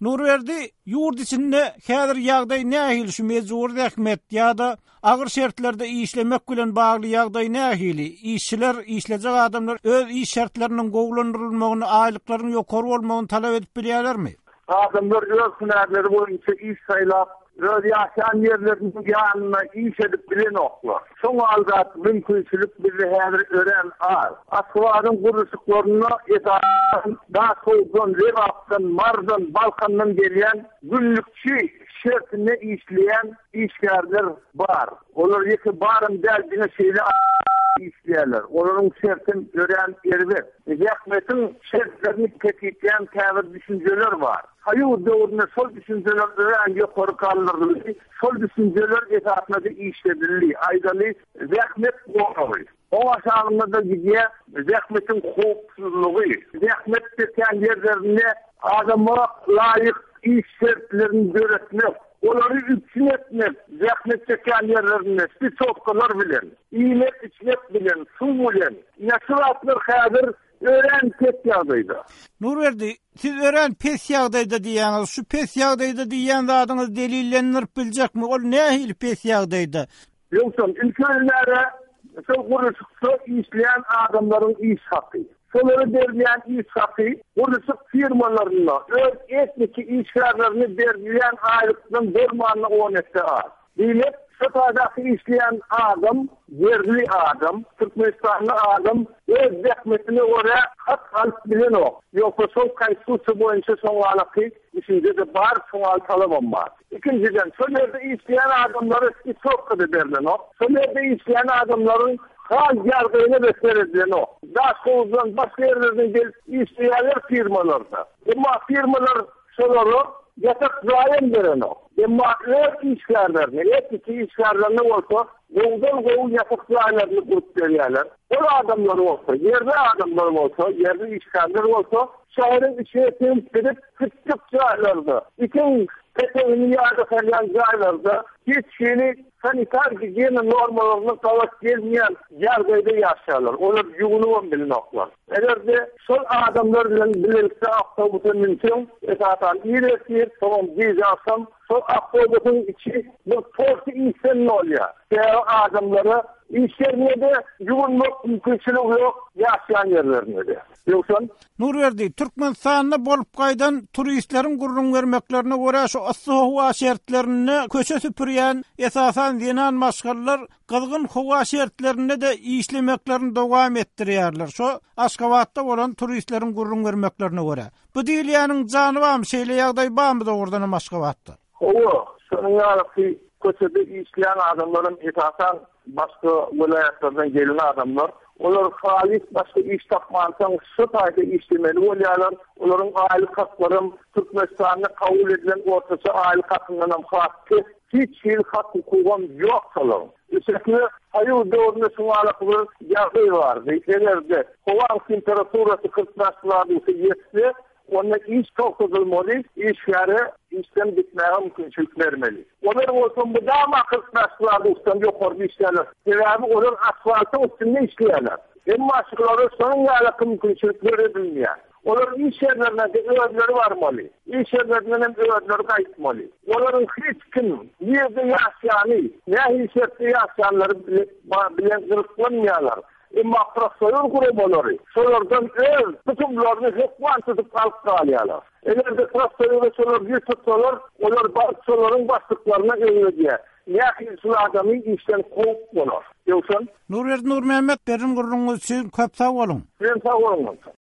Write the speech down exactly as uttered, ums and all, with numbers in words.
Nurberdi, yurt içinde häzir ýagdaý nähili şu mejbur häkmet ýa-da agyr şertlerde işlemek bilen bagly ýagdaý nähili? İşçiler, işlejek adamlar öz iş şertleriniň gowlandyrylmagyny, aýlyklaryň ýokary bolmagyny talap edip bilýärlermi? Adamlar öz hünärleri boýunça iş saýlap, öz ýaşaýan ýerleriniň ýanyna iş edip bilen oklar. Şoň aldat mümkinçilik bizi häzir ören az. Aswadyň guruşyklaryna etan, daha soýdan, rewapdan, mardan, balkandan gelýän günlükçi şertine işleyen işgärler bar. Olar ýeki barym däldine şeýle işleýärler. Olaryň şertin gören erbet. Häkmetiň şertlerini tekitleyen täze düşünjeler bar. Haýur döwründe şol düşünjeler ören ýokary kaldyryldy. Şol düşünjeler esasynda işledildi. Aýdaly häkmet bolmaly. O aşağında da gidýär häkmetiň hukuksyzlygy. Häkmet etken ýerlerinde adama laýyk iş şertlerini göretmek, olary üçin etmek, häkmet etken ýerlerinde spesofkalar bilen, iýmek içmek bilen, su bilen, näşratlar häzir ören pes ýagdaýda. Nurberdi, siz ören pes ýagdaýda diýäňiz, şu pes ýagdaýda diýen zadyňyz delillenip biljekmi? Ol nähili pes ýagdaýda? Ýoksa ilkörlere şol guruşykda işleyen adamlaryň iş haky. Şolary berilýän iş haky, guruşyk firmalaryna öz etniki işgärlerini berilýän aýlykyň bermanyny oňetde az. Diýmek, şotaýdaky işleyen adam, yerli adam, Türkmenistanly adam öz häkmetine görä hak alyp bilen ok. Ýoksa şol konstitusiýa boýunça şoň alaky işinde de bar şoň altalabam bar. İkinciden, şol ýerde işleyen adamlary isopkada berilen ok. Şol ýerde işleyen adamlaryň hal ýargyny bekeredilen ok. Daha soňdan başga ýerlerden gelip işleýärler firmalarda. Emma firmalar şolary yatak zayen beren ok. Emma öz işgärlerini, etniki işgärlerini bolsa, gowdan gow yatak zayenlerini gurup berýärler. O adamlar bolsa, ýerde adamlar bolsa, ýerde işgärler bolsa, şäherin içine temip edip küçük jaýlarda, ikin teteğini ýada kalyan jaýlarda hiç şeýle sanitar higiyena normalaryna tawak gelmeýän ýerlerde ýaşaýarlar. Olar ýugunup bilen oklar. Egerde şol adamlar bilen bilelikde awtobusyň mümkin, esatan ýerler, tamam diýjäksem, şol awtobusyň içi bir torty insan bolýar. Şeýle adamlara işlerine de ýugunmak mümkinçiligi ýok, ýaşaýan ýerlerinde de. Ýoksa Nurberdi, Türkmenistanda bolup gaýdan turistleriň gurrun vermeklerine görä şu ıssy howa şertlerini köçe süpürýän esasan dinan maşgallar gylgyn howa şertlerinde de işlemeklerini dowam etdirýärler. Şu Aşgabatda bolan turistleriň gurrun vermeklerine görä. Bu diýilýäniň jany barmy, şeýle ýagdaý barmy da ordan Aşgabatda? Owa, şonuň ýaly köçede işleyen adamların esasan başka vilayetlerden gelen adamlar, onlar halis başka iş tapmansan şu taýda işlemeli bolýarlar. Olaryň aýlyk haklarym Türkmenistanda kabul edilen ortaça aýlyk hakynyň hakky hiç şeýle hak hukukam ýok salam. Üstüne haýur döwründe şuňalykly ýagdaý bar. Beýlerde howa temperaturasy kırk derecelerden ýetse, onda iş tokuzulmaly, iş ýary işden bitmäge mümkinçilik bermeli. Olar bolsa bu dama kırk derecelerden ustan ýokary işlerler. Sebäbi olar asfaltyň üstünde işleýärler. Emma şolary soň ýaly mümkinçilik berilmeýär. Olar iş ýerlerinde öýleri barmaly. İş ýerlerinden öýleri gaýtmaly. Olaryň hiç kim ýerde ýaşaýany, nähili şertde ýaşaýanlary bilen gyryklanmaýarlar. Emma profesör guruplary şolardan öz tutumlaryny hukman tutup alyp galýarlar. Egerde profesörler şolar bir tutsalar, olar şolaryň başlyklaryna öňüdýär. Nähili şu adamy işden goýup bolar. Ýoksa Nurberdi Nurmehmet berin gurrun üçin köp sag bolun. Ben sag bolun.